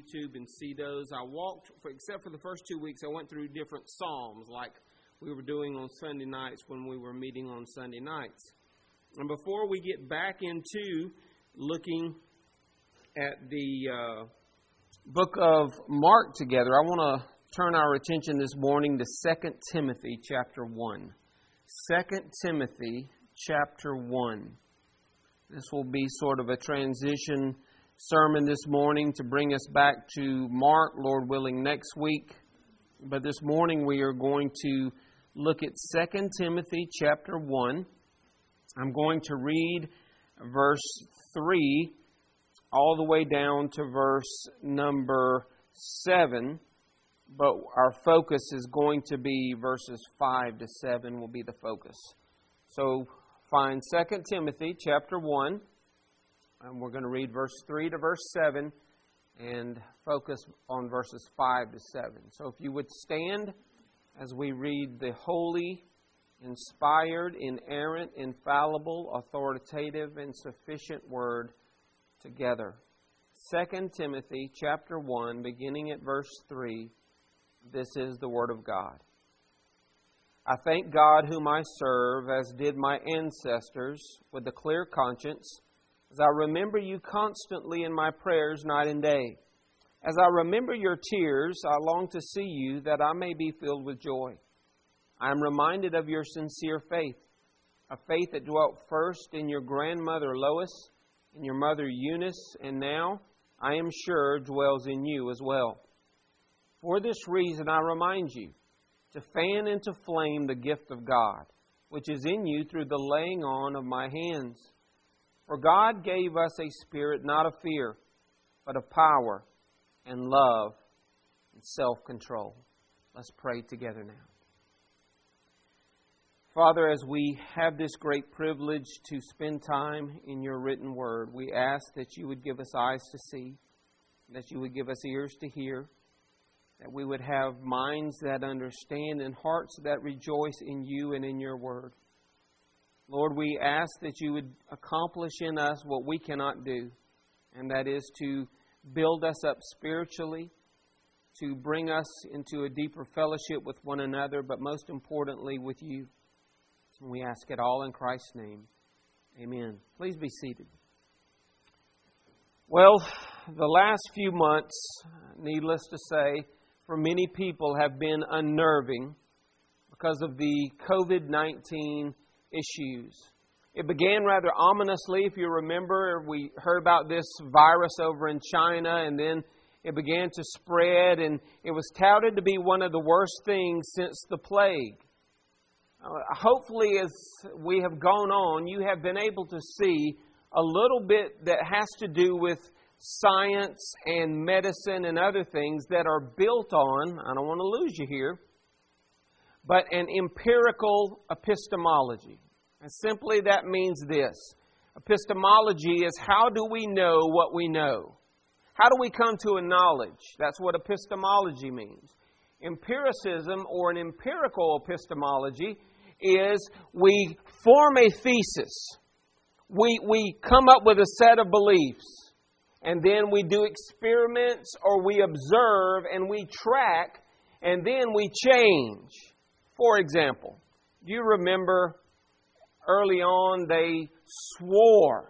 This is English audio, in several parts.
YouTube and see those. I walked, except for the first 2 weeks, I went through different psalms like we were doing on Sunday nights when we were meeting on Sunday nights. And before we get back into looking at the book of Mark together, I want to turn our attention this morning to 2 Timothy chapter 1. 2 Timothy chapter 1. This will be sort of a transition sermon this morning to bring us back to Mark, Lord willing, next week. But this morning we are going to look at 2 Timothy chapter 1. I'm going to read verse 3 all the way down to verse number 7. But our focus is going to be verses 5 to 7 will be the focus. So find 2 Timothy chapter 1. And we're going to read verse 3 to verse 7 and focus on verses 5 to 7. So if you would stand as we read the holy, inspired, inerrant, infallible, authoritative, and sufficient Word together. 2 Timothy chapter 1, beginning at verse 3, this is the Word of God. I thank God whom I serve, as did my ancestors, with a clear conscience, as I remember you constantly in my prayers night and day. As I remember your tears, I long to see you, that I may be filled with joy. I am reminded of your sincere faith, a faith that dwelt first in your grandmother Lois, in your mother Eunice, and now, I am sure, dwells in you as well. For this reason I remind you to fan into flame the gift of God, which is in you through the laying on of my hands. For God gave us a spirit not of fear, but of power and love and self-control. Let's pray together now. Father, as we have this great privilege to spend time in your written word, we ask that you would give us eyes to see, that you would give us ears to hear, that we would have minds that understand and hearts that rejoice in you and in your word. Lord, we ask that you would accomplish in us what we cannot do, and that is to build us up spiritually, to bring us into a deeper fellowship with one another, but most importantly with you. And we ask it all in Christ's name. Amen. Please be seated. Well, the last few months, needless to say, for many people have been unnerving because of the COVID-19 issues. It began rather ominously, if you remember. We heard about this virus over in China, and then it began to spread, and it was touted to be one of the worst things since the plague. Hopefully, as we have gone on, you have been able to see a little bit that has to do with science and medicine and other things that are built on, I don't want to lose you here, but an empirical epistemology. And simply that means this. Epistemology is how do we know what we know? How do we come to a knowledge? That's what epistemology means. Empiricism, or an empirical epistemology, is we form a thesis. We come up with a set of beliefs. And then we do experiments, or we observe and we track, and then we change. For example, do you remember early on they swore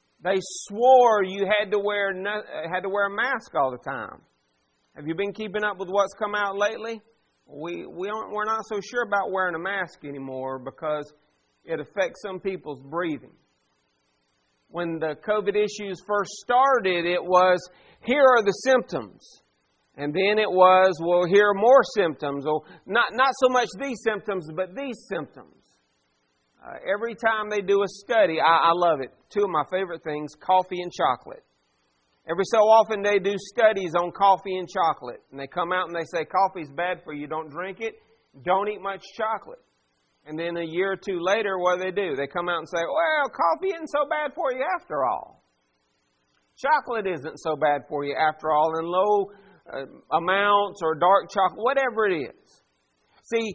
you had to wear a mask all the time? Have you been keeping up with what's come out lately? We're not so sure about wearing a mask anymore because it affects some people's breathing. When the COVID issues first started, it was, here are the symptoms. And then it was, well, here are more symptoms. Or not so much these symptoms, but these symptoms. Every time they do a study, I love it. Two of my favorite things, coffee and chocolate. Every so often they do studies on coffee and chocolate. And they come out and they say, coffee's bad for you, don't drink it, don't eat much chocolate. And then a year or two later, what do? They come out and say, well, coffee isn't so bad for you after all. Chocolate isn't so bad for you after all, in low amounts or dark chocolate, whatever it is. See,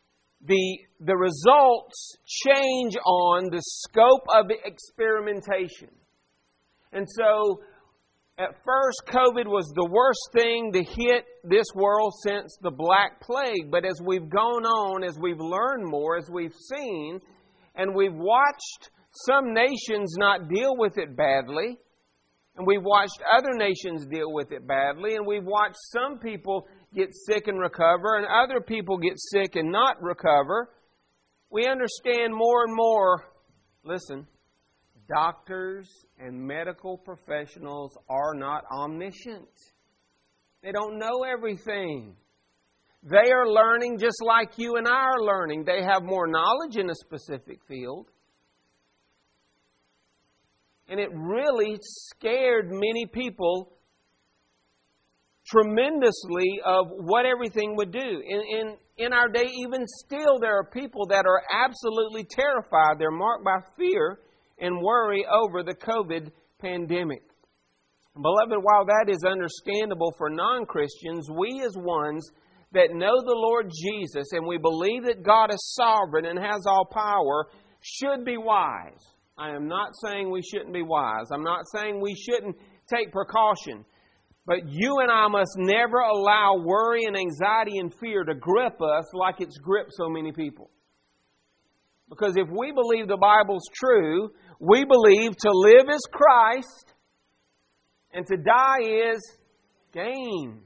the results change on the scope of the experimentation. And so At first, COVID was the worst thing to hit this world since the Black Plague. But as we've gone on, as we've learned more, as we've seen, and we've watched some nations not deal with it badly, and we've watched other nations deal with it badly, and we've watched some people get sick and recover, and other people get sick and not recover, we understand more and more, listen, doctors and medical professionals are not omniscient. They don't know everything. They are learning just like you and I are learning. They have more knowledge in a specific field. And it really scared many people tremendously of what everything would do. In our day, even still, there are people that are absolutely terrified. They're marked by fear and worry over the COVID pandemic. Beloved, while that is understandable for non-Christians, we as ones that know the Lord Jesus and we believe that God is sovereign and has all power should be wise. I am not saying we shouldn't be wise. I'm not saying we shouldn't take precaution. But you and I must never allow worry and anxiety and fear to grip us like it's gripped so many people. Because if we believe the Bible's true, we believe to live is Christ and to die is gain.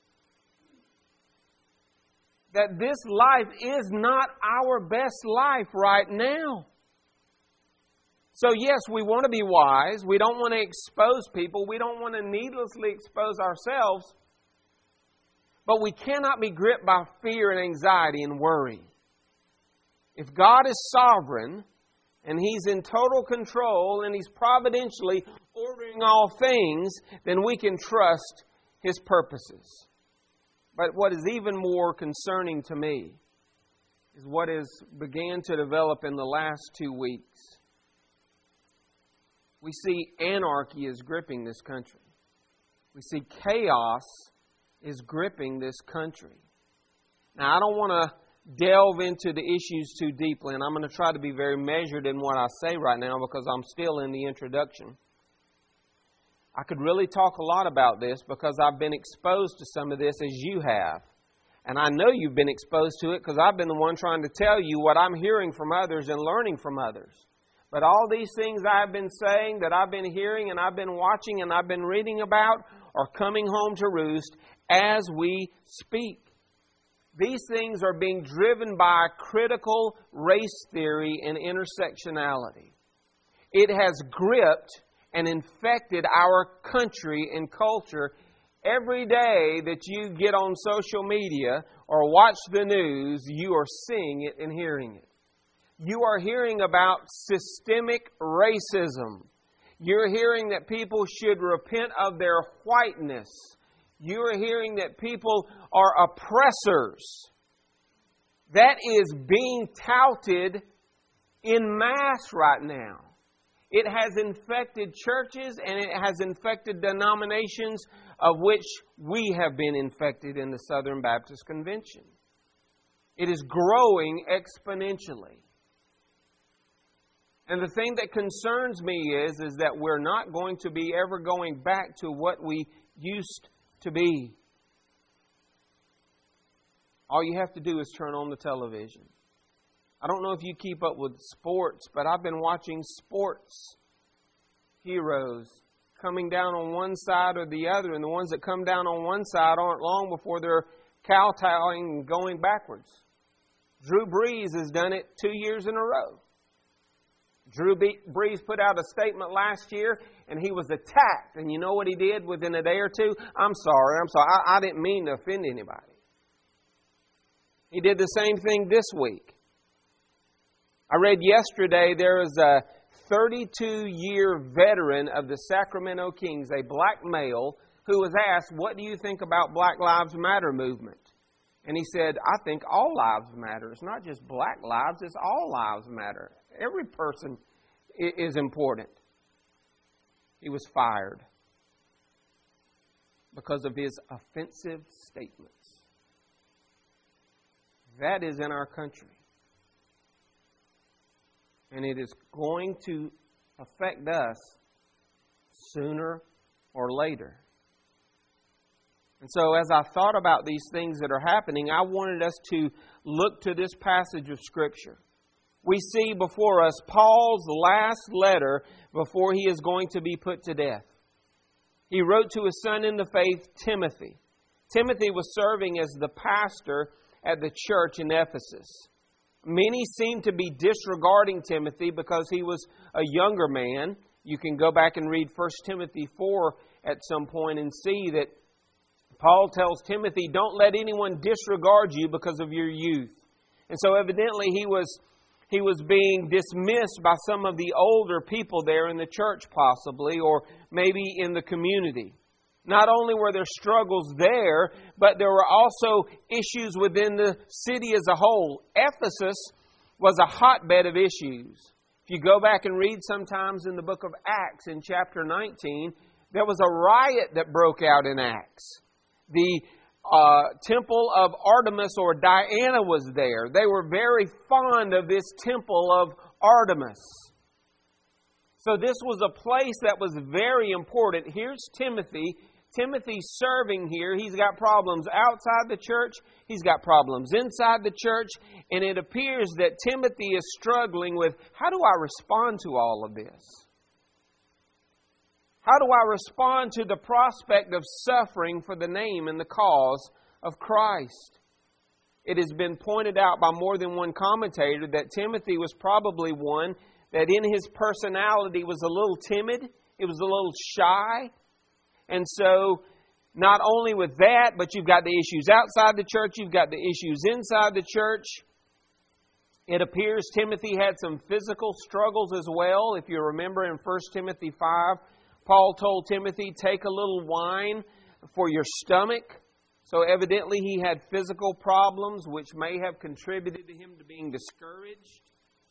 That this life is not our best life right now. So yes, we want to be wise. We don't want to expose people. We don't want to needlessly expose ourselves. But we cannot be gripped by fear and anxiety and worry. If God is sovereign and He's in total control and He's providentially ordering all things, then we can trust His purposes. But what is even more concerning to me is what has began to develop in the last 2 weeks. We see anarchy is gripping this country. We see chaos is gripping this country. Now, I don't want to delve into the issues too deeply, and I'm going to try to be very measured in what I say right now because I'm still in the introduction. I could really talk a lot about this because I've been exposed to some of this as you have. And I know you've been exposed to it because I've been the one trying to tell you what I'm hearing from others and learning from others. But all these things I've been saying, that I've been hearing and I've been watching and I've been reading about are coming home to roost as we speak. These things are being driven by critical race theory and intersectionality. It has gripped and infected our country and culture. Every day that you get on social media or watch the news, you are seeing it and hearing it. You are hearing about systemic racism. You're hearing that people should repent of their whiteness. You are hearing that people are oppressors. That is being touted en masse right now. It has infected churches and it has infected denominations of which we have been infected in the Southern Baptist Convention. It is growing exponentially. And the thing that concerns me is that we're not going to be ever going back to what we used to be. All you have to do is turn on the television. I don't know if you keep up with sports, but I've been watching sports heroes coming down on one side or the other, and the ones that come down on one side aren't long before they're kowtowing and going backwards. Drew Brees has done it 2 years in a row. Drew Brees put out a statement last year, and he was attacked. And you know what he did within a day or two? I'm sorry. I didn't mean to offend anybody. He did the same thing this week. I read yesterday there is a 32-year veteran of the Sacramento Kings, a black male, who was asked, "What do you think about Black Lives Matter movement?" And he said, "I think all lives matter. It's not just black lives, it's all lives matter. Every person is important." He was fired because of his offensive statements. That is in our country. And it is going to affect us sooner or later. And so as I thought about these things that are happening, I wanted us to look to this passage of Scripture. We see before us Paul's last letter before he is going to be put to death. He wrote to his son in the faith, Timothy. Timothy was serving as the pastor at the church in Ephesus. Many seem to be disregarding Timothy because he was a younger man. You can go back and read 1 Timothy 4 at some point and see that Paul tells Timothy, don't let anyone disregard you because of your youth. And so evidently he was being dismissed by some of the older people there in the church possibly, or maybe in the community. Not only were there struggles there, but there were also issues within the city as a whole. Ephesus was a hotbed of issues. If you go back and read sometimes in the book of Acts in chapter 19, there was a riot that broke out in Acts. The temple of Artemis or Diana was there. They were very fond of this temple of Artemis. So this was a place that was very important. Here's Timothy. Timothy's serving here. He's got problems outside the church. He's got problems inside the church. And it appears that Timothy is struggling with, how do I respond to all of this? How do I respond to the prospect of suffering for the name and the cause of Christ? It has been pointed out by more than one commentator that Timothy was probably one that in his personality was a little timid. It was a little shy. And so, not only with that, but you've got the issues outside the church, you've got the issues inside the church. It appears Timothy had some physical struggles as well. If you remember in 1 Timothy 5, Paul told Timothy, take a little wine for your stomach. So evidently he had physical problems which may have contributed to him to being discouraged.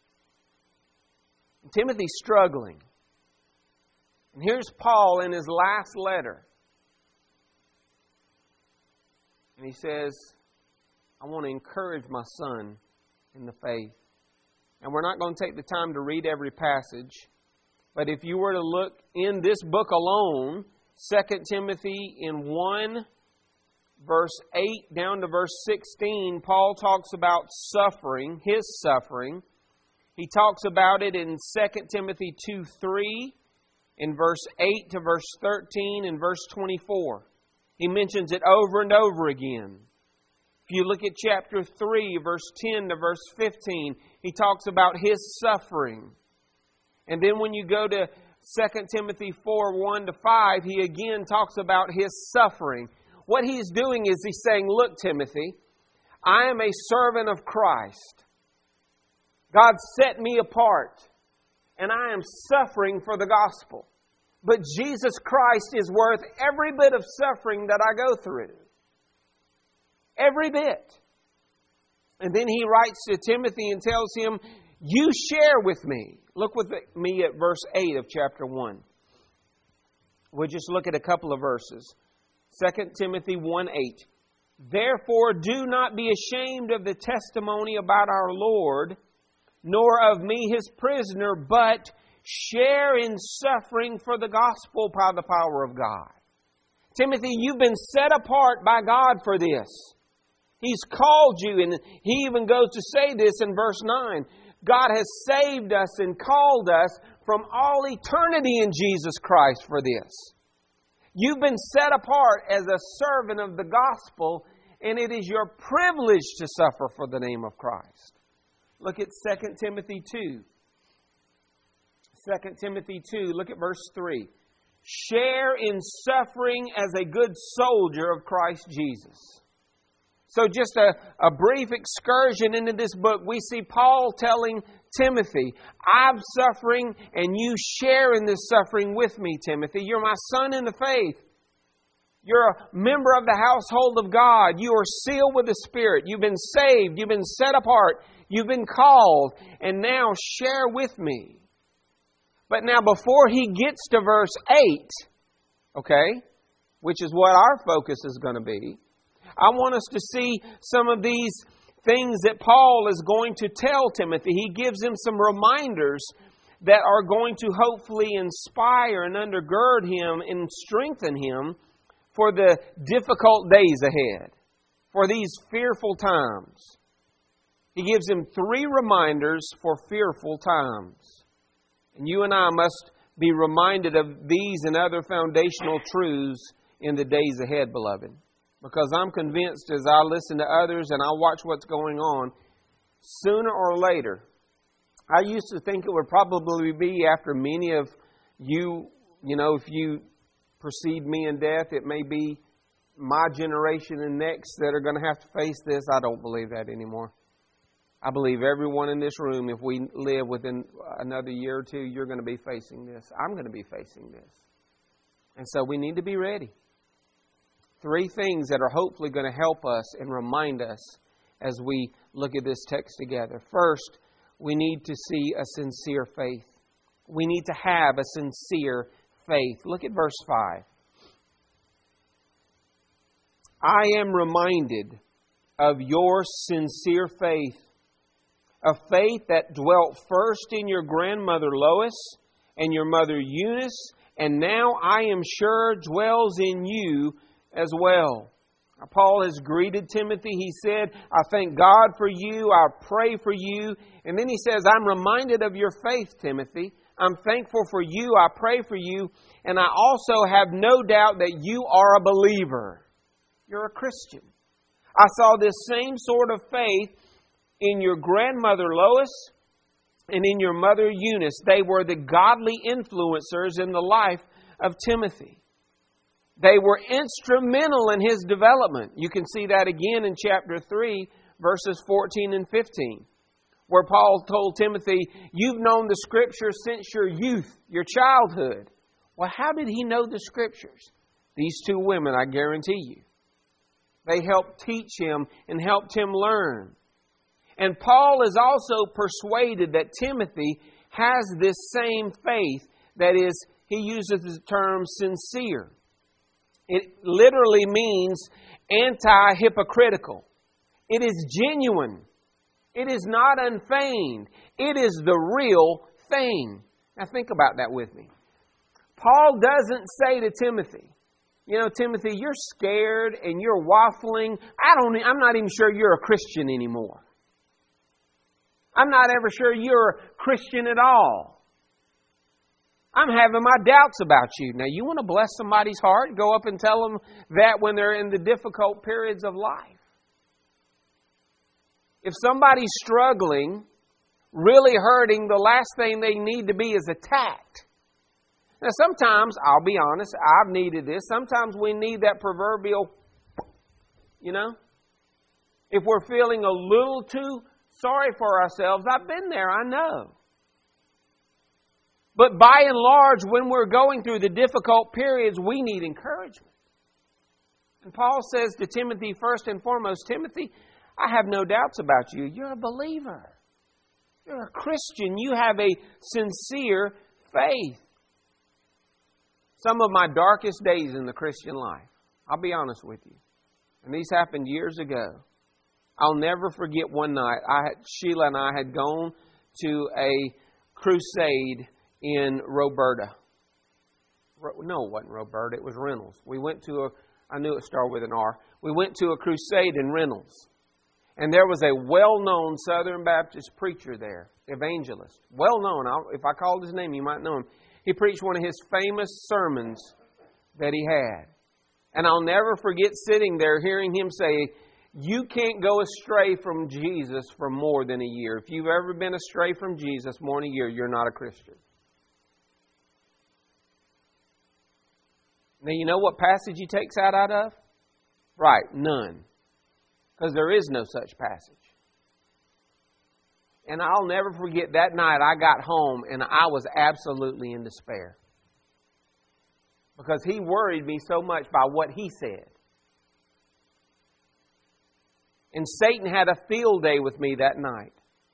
And Timothy's struggling. And here's Paul in his last letter. And he says, I want to encourage my son in the faith. And we're not going to take the time to read every passage. But if you were to look in this book alone, 2 Timothy in 1, verse 8 down to verse 16, Paul talks about suffering, his suffering. He talks about it in 2 Timothy 2:3, in verse 8 to verse 13, and verse 24. He mentions it over and over again. If you look at chapter 3, verse 10 to verse 15, he talks about his suffering. And then when you go to 2 Timothy 4, 1 to 5, he again talks about his suffering. What he's doing is he's saying, look, Timothy, I am a servant of Christ. God set me apart, and I am suffering for the gospel. But Jesus Christ is worth every bit of suffering that I go through. Every bit. And then he writes to Timothy and tells him, you share with me. Look with me at verse 8 of chapter 1. We'll just look at a couple of verses. 2 Timothy 1:8. Therefore, do not be ashamed of the testimony about our Lord, nor of me his prisoner, but share in suffering for the gospel by the power of God. Timothy, you've been set apart by God for this. He's called you, and he even goes to say this in verse 9. God has saved us and called us from all eternity in Jesus Christ for this. You've been set apart as a servant of the gospel, and it is your privilege to suffer for the name of Christ. Look at 2 Timothy 2. 2 Timothy 2, look at verse 3. Share in suffering as a good soldier of Christ Jesus. So just a brief excursion into this book, we see Paul telling Timothy, I'm suffering and you share in this suffering with me, Timothy. You're my son in the faith. You're a member of the household of God. You are sealed with the Spirit. You've been saved. You've been set apart. You've been called. And now share with me. But now before he gets to verse 8, okay, which is what our focus is going to be, I want us to see some of these things that Paul is going to tell Timothy. He gives him some reminders that are going to hopefully inspire and undergird him and strengthen him for the difficult days ahead, for these fearful times. He gives him 3 reminders for fearful times. And you and I must be reminded of these and other foundational truths in the days ahead, beloved. Because I'm convinced as I listen to others and I watch what's going on, sooner or later, I used to think it would probably be after many of you, if you precede me in death, it may be my generation and next that are going to have to face this. I don't believe that anymore. I believe everyone in this room, if we live within another year or two, you're going to be facing this. I'm going to be facing this. And so we need to be ready. 3 things that are hopefully going to help us and remind us as we look at this text together. First, we need to see a sincere faith. We need to have a sincere faith. Look at verse 5. I am reminded of your sincere faith, a faith that dwelt first in your grandmother Lois and your mother Eunice, and now I am sure dwells in you as well. Now, Paul has greeted Timothy. He said, I thank God for you. I pray for you. And then he says, I'm reminded of your faith, Timothy. I'm thankful for you. I pray for you. And I also have no doubt that you are a believer. You're a Christian. I saw this same sort of faith in your grandmother Lois and in your mother Eunice. They were the godly influencers in the life of Timothy. They were instrumental in his development. You can see that again in chapter 3, verses 14 and 15, where Paul told Timothy, you've known the Scriptures since your youth, your childhood. Well, how did he know the Scriptures? These 2 women, I guarantee you. They helped teach him and helped him learn. And Paul is also persuaded that Timothy has this same faith. That is, he uses the term sincere. It literally means anti-hypocritical. It is genuine. It is not unfeigned. It is the real thing. Now think about that with me. Paul doesn't say to Timothy, Timothy, you're scared and you're waffling. I'm not even sure you're a Christian anymore. I'm not ever sure you're a Christian at all. I'm having my doubts about you. Now, you want to bless somebody's heart? Go up and tell them that when they're in the difficult periods of life. If somebody's struggling, really hurting, the last thing they need to be is attacked. Now, sometimes, I'll be honest, I've needed this. Sometimes we need that proverbial, if we're feeling a little too sorry for ourselves. I've been there, I know. But by and large, when we're going through the difficult periods, we need encouragement. And Paul says to Timothy, first and foremost, Timothy, I have no doubts about you. You're a believer. You're a Christian. You have a sincere faith. Some of my darkest days in the Christian life, I'll be honest with you, and these happened years ago. I'll never forget one night, Sheila and I had gone to a crusade in Roberta. No, it wasn't Roberta. It was Reynolds. We went to I knew it started with an R. We went to a crusade in Reynolds. And there was a well-known Southern Baptist preacher there, evangelist. Well-known. If I called his name, you might know him. He preached one of his famous sermons that he had. And I'll never forget sitting there hearing him say, you can't go astray from Jesus for more than a year. If you've ever been astray from Jesus more than a year, you're not a Christian. Now, you know what passage he takes that out of? Right, none. Because there is no such passage. And I'll never forget that night I got home and I was absolutely in despair. Because he worried me so much by what he said. And Satan had a field day with me that night.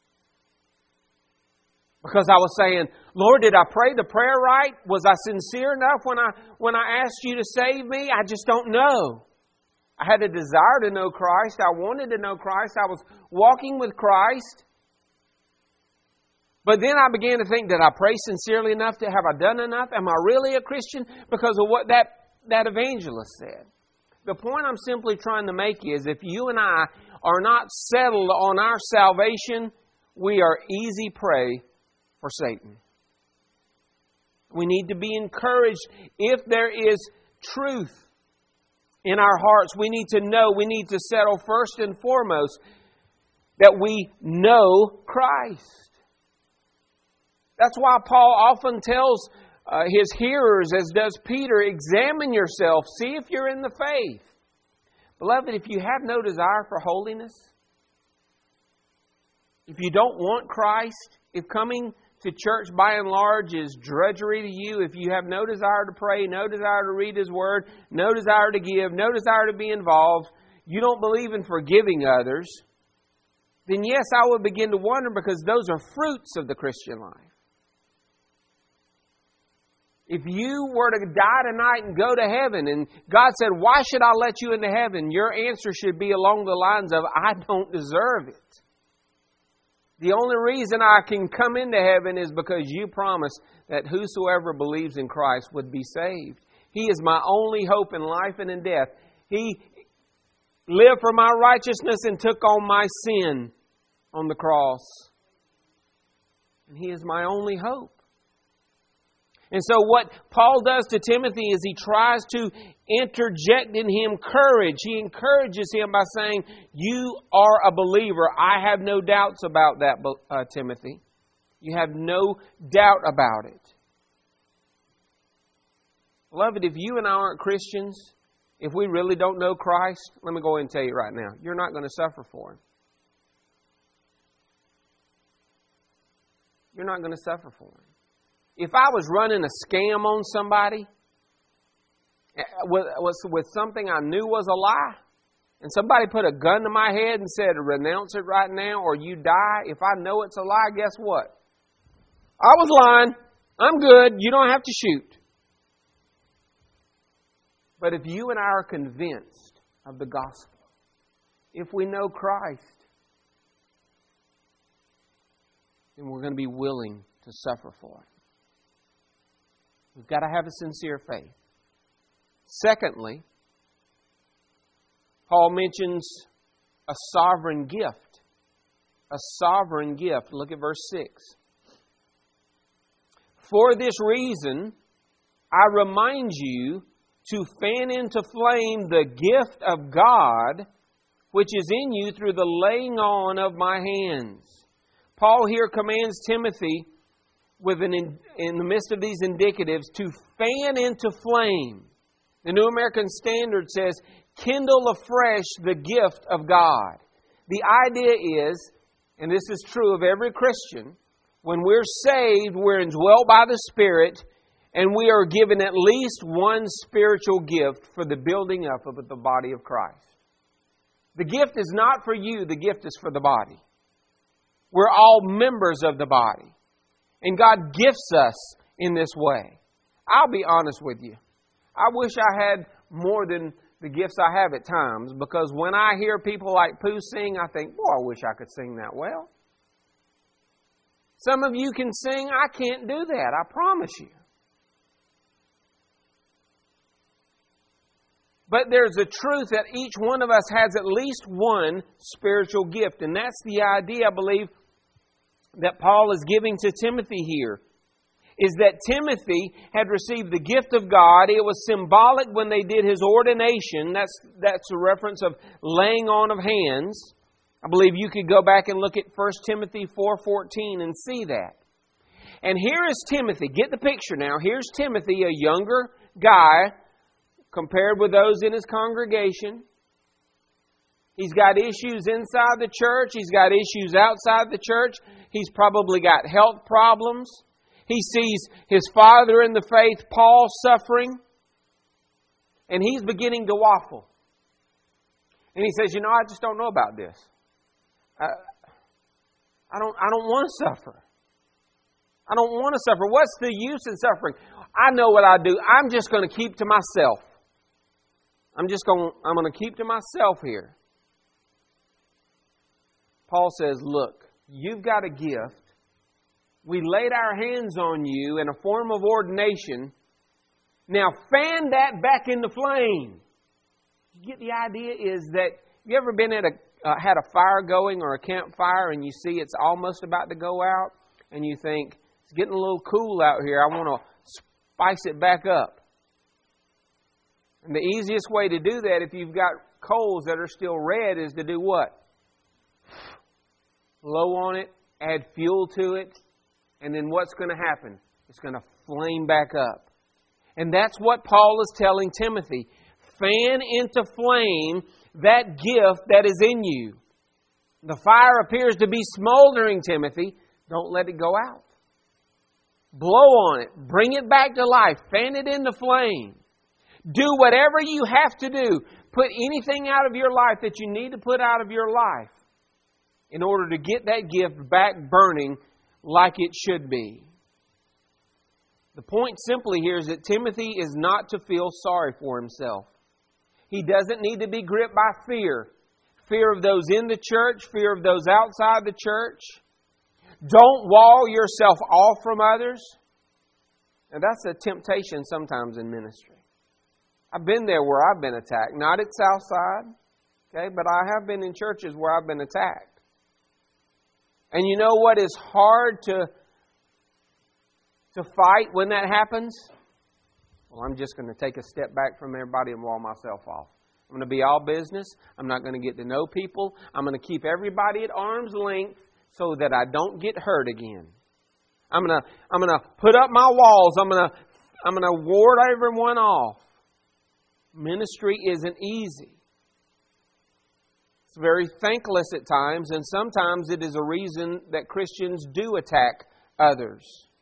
Because I was saying, Lord, did I pray the prayer right? Was I sincere enough when I asked you to save me? I just don't know. I had a desire to know Christ. I wanted to know Christ. I was walking with Christ. But then I began to think, did I pray sincerely enough? Have I done enough? Am I really a Christian? Because of what that evangelist said. The point I'm simply trying to make is, if you and I are not settled on our salvation, we are easy prey for Satan. We need to be encouraged. If there is truth in our hearts, we need to know, we need to settle first and foremost that we know Christ. That's why Paul often tells his hearers, as does Peter, examine yourself, see if you're in the faith. Beloved, if you have no desire for holiness, if you don't want Christ, if coming to church by and large is drudgery to you, if you have no desire to pray, no desire to read His Word, no desire to give, no desire to be involved, you don't believe in forgiving others, then yes, I would begin to wonder, because those are fruits of the Christian life. If you were to die tonight and go to heaven, and God said, why should I let you into heaven? Your answer should be along the lines of, I don't deserve it. The only reason I can come into heaven is because you promised that whosoever believes in Christ would be saved. He is my only hope in life and in death. He lived for my righteousness and took on my sin on the cross. And He is my only hope. And so what Paul does to Timothy is he tries to interject in him courage. He encourages him by saying, you are a believer. I have no doubts about that, Timothy. You have no doubt about it. Beloved, if you and I aren't Christians, if we really don't know Christ, let me go ahead and tell you right now, you're not going to suffer for Him. You're not going to suffer for Him. If I was running a scam on somebody with something I knew was a lie, and somebody put a gun to my head and said, renounce it right now or you die, if I know it's a lie, guess what? I was lying. I'm good. You don't have to shoot. But if you and I are convinced of the gospel, if we know Christ, then we're going to be willing to suffer for it. We've got to have a sincere faith. Secondly, Paul mentions a sovereign gift. A sovereign gift. Look at verse 6. For this reason, I remind you to fan into flame the gift of God, which is in you through the laying on of my hands. Paul here commands Timothy, in the midst of these indicatives, to fan into flame. The New American Standard says, kindle afresh the gift of God. The idea is, and this is true of every Christian, when we're saved, we're indwelt by the Spirit, and we are given at least one spiritual gift for the building up of the body of Christ. The gift is not for you, the gift is for the body. We're all members of the body. And God gifts us in this way. I'll be honest with you. I wish I had more than the gifts I have at times, because when I hear people like Pooh sing, I think, boy, I wish I could sing that well. Some of you can sing. I can't do that. I promise you. But there's a truth that each one of us has at least one spiritual gift. And that's the idea, I believe, that Paul is giving to Timothy here, is that Timothy had received the gift of God. It was symbolic when they did his ordination. That's a reference of laying on of hands. I believe you could go back and look at 1 Timothy 4:14 and see that. And here is Timothy. Get the picture now. Here's Timothy, a younger guy compared with those in his congregation. He's got issues inside the church. He's got issues outside the church. He's probably got health problems. He sees his father in the faith, Paul, suffering. And he's beginning to waffle. And he says, I just don't know about this. I don't want to suffer. I don't want to suffer. What's the use in suffering? I know what I do. I'm just going to keep to myself. I'm going to keep to myself here. Paul says, look, you've got a gift we laid our hands on you in a form of ordination. Now fan that back into flame. You get the idea is that, have you ever been at had a fire going or a campfire and you see it's almost about to go out and you think, it's getting a little cool out here, I want to spice it back up. And the easiest way to do that if you've got coals that are still red is to do what? Blow on it, add fuel to it, and then what's going to happen? It's going to flame back up. And that's what Paul is telling Timothy. Fan into flame that gift that is in you. The fire appears to be smoldering, Timothy. Don't let it go out. Blow on it. Bring it back to life. Fan it into flame. Do whatever you have to do. Put anything out of your life that you need to put out of your life in order to get that gift back burning like it should be. The point simply here is that Timothy is not to feel sorry for himself. He doesn't need to be gripped by fear. Fear of those in the church, fear of those outside the church. Don't wall yourself off from others. And that's a temptation sometimes in ministry. I've been there where I've been attacked. Not at Southside, okay, but I have been in churches where I've been attacked. And you know what is hard to fight when that happens? Well, I'm just going to take a step back from everybody and wall myself off. I'm going to be all business. I'm not going to get to know people. I'm going to keep everybody at arm's length so that I don't get hurt again. I'm going to put up my walls. I'm going to ward everyone off. Ministry isn't easy. It's very thankless at times, and sometimes it is a reason that Christians do attack others.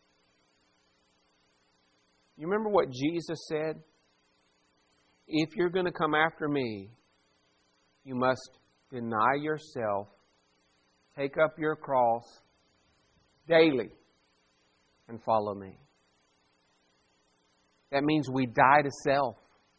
You remember what Jesus said? If you're going to come after me, you must deny yourself, take up your cross daily, and follow me. That means we die to self.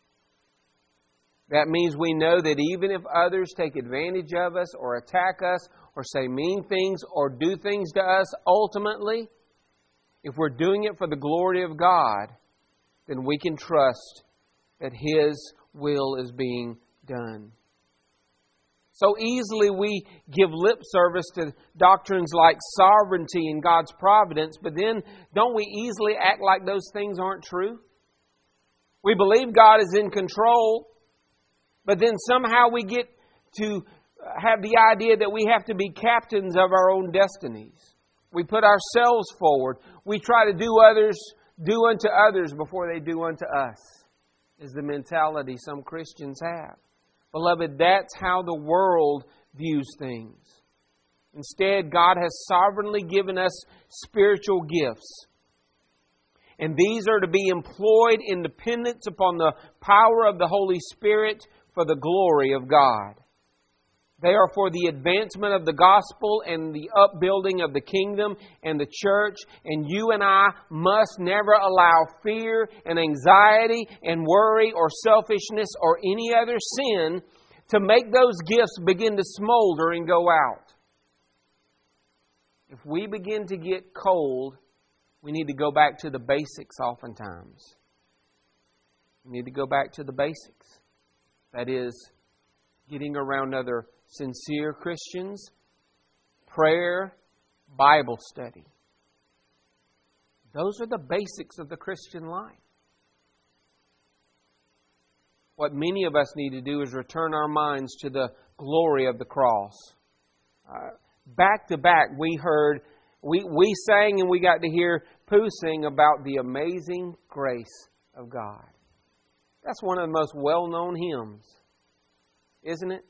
That means we know that even if others take advantage of us or attack us or say mean things or do things to us, ultimately, if we're doing it for the glory of God, then we can trust that His will is being done. So easily we give lip service to doctrines like sovereignty and God's providence, but then don't we easily act like those things aren't true? We believe God is in control, but then somehow we get to have the idea that we have to be captains of our own destinies. We put ourselves forward. We try to do unto others before they do unto us, is the mentality some Christians have. Beloved, that's how the world views things. Instead, God has sovereignly given us spiritual gifts. And these are to be employed in dependence upon the power of the Holy Spirit for the glory of God. They are for the advancement of the gospel and the upbuilding of the kingdom and the church. And you and I must never allow fear and anxiety and worry or selfishness or any other sin to make those gifts begin to smolder and go out. If we begin to get cold, we need to go back to the basics oftentimes. We need to go back to the basics. That is, getting around other sincere Christians, prayer, Bible study. Those are the basics of the Christian life. What many of us need to do is return our minds to the glory of the cross. Back to back, we sang and we got to hear Pooh sing about the amazing grace of God. That's one of the most well-known hymns, isn't it?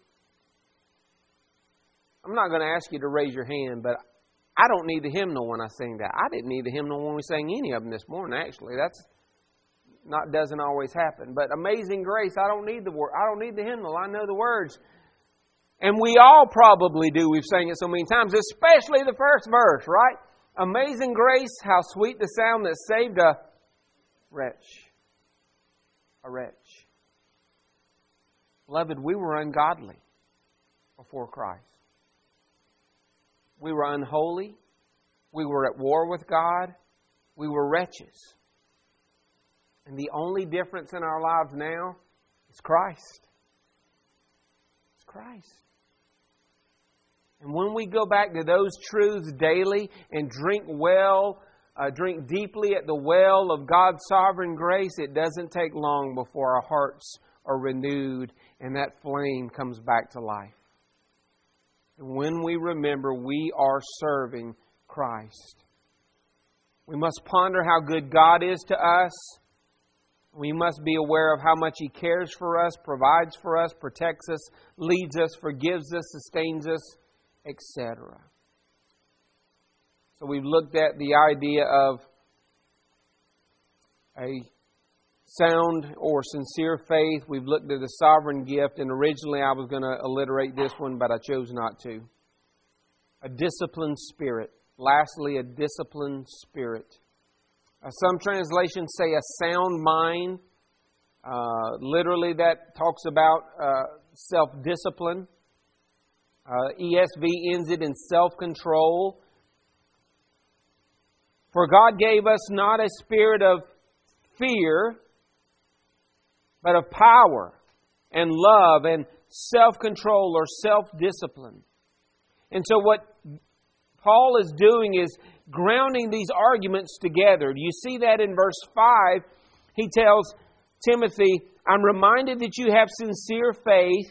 I'm not going to ask you to raise your hand, but I don't need the hymnal when I sing that. I didn't need the hymnal when we sang any of them this morning, actually. Doesn't always happen. But Amazing Grace, I don't need the hymnal. I know the words. And we all probably do. We've sang it so many times, especially the first verse, right? Amazing grace, how sweet the sound that saved a wretch. A wretch. Beloved, we were ungodly before Christ. We were unholy. We were at war with God. We were wretches. And the only difference in our lives now is Christ. It's Christ. And when we go back to those truths daily and drink deeply at the well of God's sovereign grace, it doesn't take long before our hearts are renewed and that flame comes back to life. And when we remember we are serving Christ, we must ponder how good God is to us. We must be aware of how much He cares for us, provides for us, protects us, leads us, forgives us, sustains us, etc. So we've looked at the idea of a sound or sincere faith. We've looked at the sovereign gift, and originally I was going to alliterate this one, but I chose not to. A disciplined spirit. Lastly, a disciplined spirit. Some translations say a sound mind. Literally, that talks about self-discipline. ESV ends it in self-control. For God gave us not a spirit of fear, but of power and love and self-control or self-discipline. And so what Paul is doing is grounding these arguments together. Do you see that in verse 5? He tells Timothy, I'm reminded that you have sincere faith.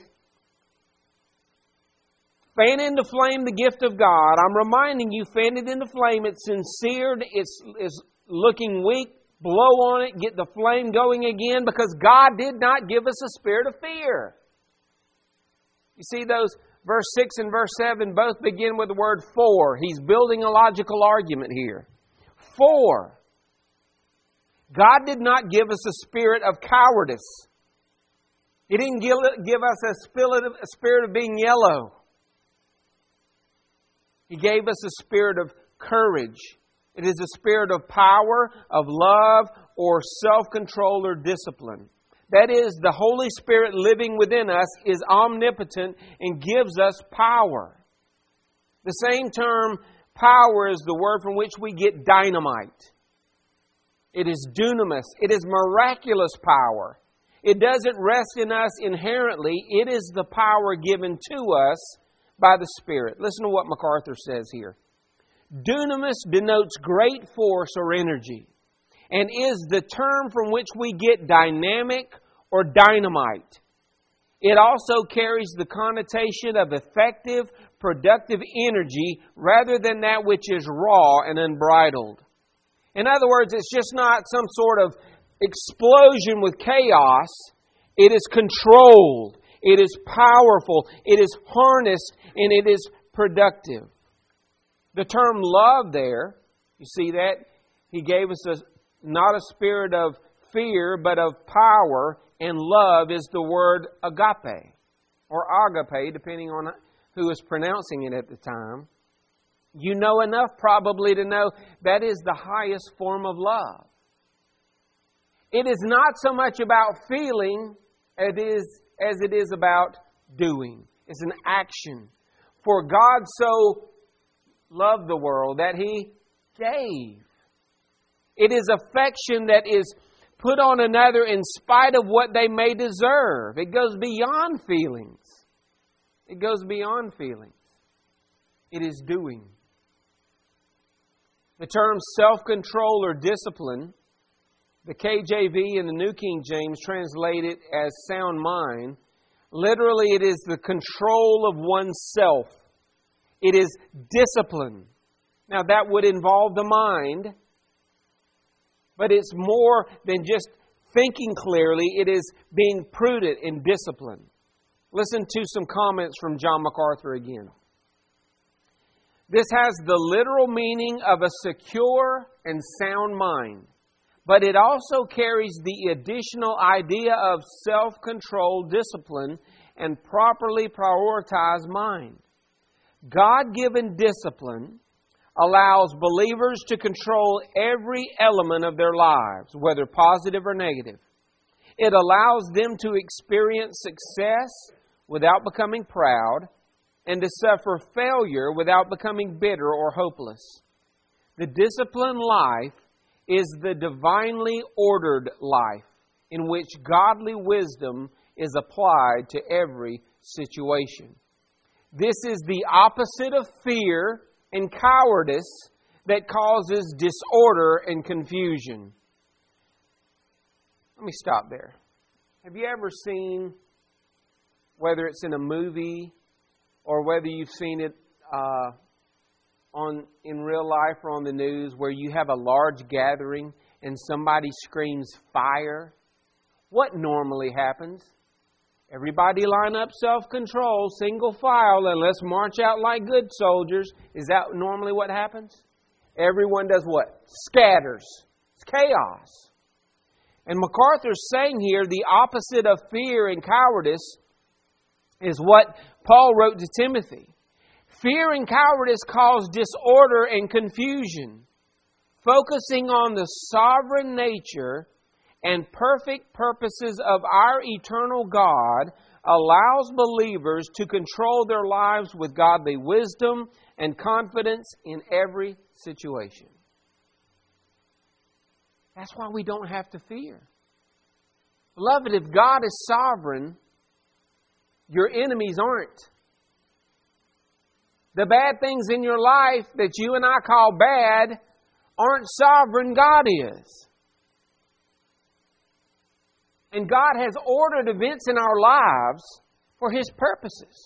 Fan into flame the gift of God. I'm reminding you, fan it into flame. It's sincere. It's looking weak. Blow on it. Get the flame going again, because God did not give us a spirit of fear. You see those verse 6 and verse 7 both begin with the word for. He's building a logical argument here. For. God did not give us a spirit of cowardice. He didn't give us a spirit of being yellow. He gave us a spirit of courage. It is a spirit of power, of love, or self-control or discipline. That is, the Holy Spirit living within us is omnipotent and gives us power. The same term, power, is the word from which we get dynamite. It is dunamis. It is miraculous power. It doesn't rest in us inherently. It is the power given to us by the Spirit. Listen to what MacArthur says here. Dunamis denotes great force or energy and is the term from which we get dynamic or dynamite. It also carries the connotation of effective, productive energy rather than that which is raw and unbridled. In other words, it's just not some sort of explosion with chaos. It is controlled. It is powerful. It is harnessed, and it is productive. The term love there, you see that? He gave us not a spirit of fear, but of power, and love is the word agape, or agape, depending on who is pronouncing it at the time. You know enough probably to know that is the highest form of love. It is not so much about feeling as it is about doing. It's an action. For God so loved the world that He gave. It is affection that is put on another in spite of what they may deserve. It goes beyond feelings. It goes beyond feelings. It is doing. The term self-control or discipline, the KJV and the New King James translate it as sound mind. Literally, it is the control of oneself. It is discipline. Now, that would involve the mind, but it's more than just thinking clearly. It is being prudent in discipline. Listen to some comments from John MacArthur again. This has the literal meaning of a secure and sound mind, but it also carries the additional idea of self-control, discipline, and properly prioritized mind. God-given discipline allows believers to control every element of their lives, whether positive or negative. It allows them to experience success without becoming proud, and to suffer failure without becoming bitter or hopeless. The disciplined life is the divinely ordered life in which godly wisdom is applied to every situation. This is the opposite of fear and cowardice that causes disorder and confusion. Let me stop there. Have you ever seen, whether it's in a movie or whether you've seen it in real life or on the news, where you have a large gathering and somebody screams fire? What normally happens? Everybody line up, self-control, single file, and let's march out like good soldiers. Is that normally what happens? Everyone does what? Scatters. It's chaos. And MacArthur's saying here the opposite of fear and cowardice is what Paul wrote to Timothy. Fear and cowardice cause disorder and confusion. Focusing on the sovereign nature and perfect purposes of our eternal God allows believers to control their lives with godly wisdom and confidence in every situation. That's why we don't have to fear. Beloved, if God is sovereign, your enemies aren't. The bad things in your life that you and I call bad aren't sovereign. God is. And God has ordered events in our lives for His purposes.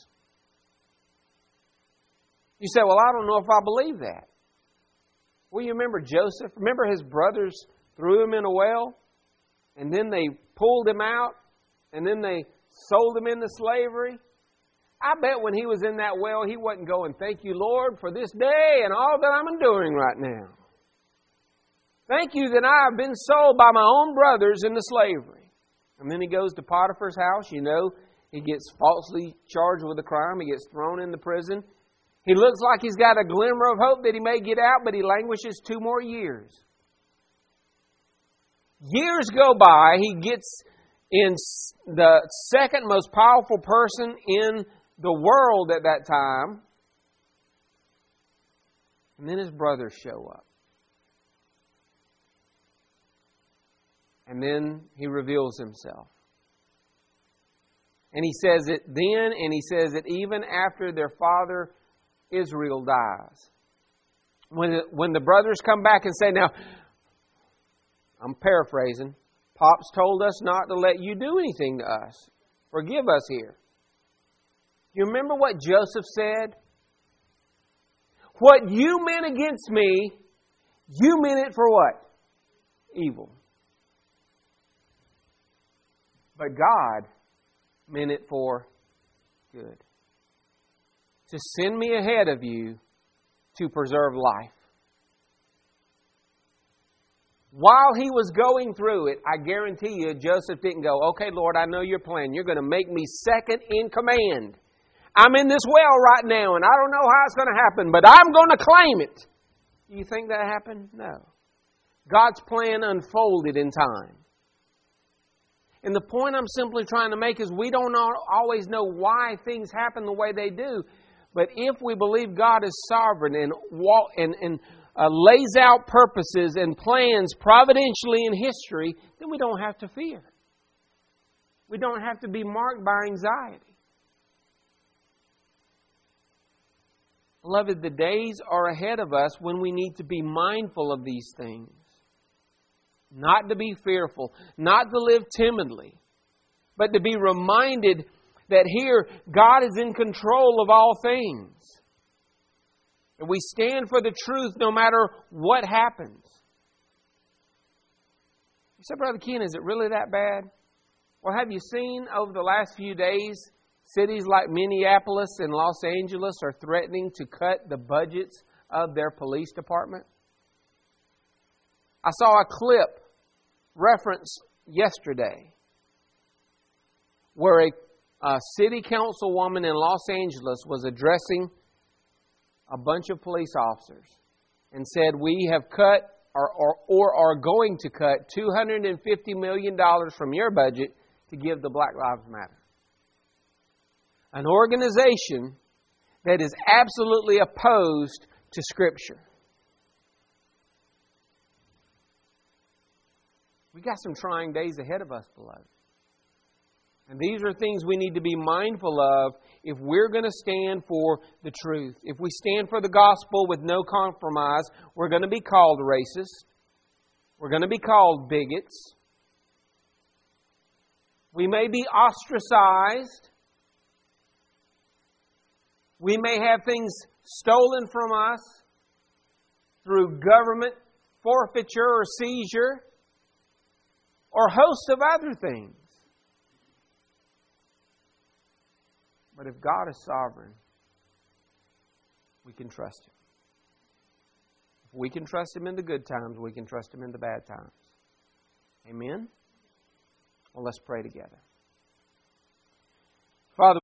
You say, well, I don't know if I believe that. Well, you remember Joseph? Remember his brothers threw him in a well? And then they pulled him out? And then they sold him into slavery? I bet when he was in that well, he wasn't going, thank you, Lord, for this day and all that I'm enduring right now. Thank you that I have been sold by my own brothers into slavery. And then he goes to Potiphar's house. You know, he gets falsely charged with a crime. He gets thrown into prison. He looks like he's got a glimmer of hope that he may get out, but he languishes 2 more years. Years go by. He gets in the second most powerful person in the world at that time. And then his brothers show up. And then he reveals himself. And he says it then, and he says it even after their father Israel dies. When the brothers come back and say, now, I'm paraphrasing, Pops told us not to let you do anything to us. Forgive us here. You remember what Joseph said? What you meant against me, you meant it for what? Evil. But God meant it for good. To send me ahead of you to preserve life. While he was going through it, I guarantee you, Joseph didn't go, okay, Lord, I know your plan. You're going to make me second in command. I'm in this well right now, and I don't know how it's going to happen, but I'm going to claim it. You think that happened? No. God's plan unfolded in time. And the point I'm simply trying to make is we don't always know why things happen the way they do. But if we believe God is sovereign and lays out purposes and plans providentially in history, then we don't have to fear. We don't have to be marked by anxiety. Beloved, the days are ahead of us when we need to be mindful of these things. Not to be fearful, not to live timidly, but to be reminded that here God is in control of all things. And we stand for the truth no matter what happens. You said, Brother Ken, is it really that bad? Well, have you seen over the last few days, cities like Minneapolis and Los Angeles are threatening to cut the budgets of their police department? I saw a clip referenced yesterday where a city councilwoman in Los Angeles was addressing a bunch of police officers and said, we have cut or are going to cut $250 million from your budget to give to Black Lives Matter. An organization that is absolutely opposed to Scripture. We got some trying days ahead of us, beloved. And these are things we need to be mindful of if we're going to stand for the truth. If we stand for the gospel with no compromise, we're going to be called racist. We're going to be called bigots. We may be ostracized. We may have things stolen from us through government forfeiture or seizure, or a host of other things. But if God is sovereign, we can trust Him. If we can trust Him in the good times, we can trust Him in the bad times. Amen? Well, let's pray together. Father,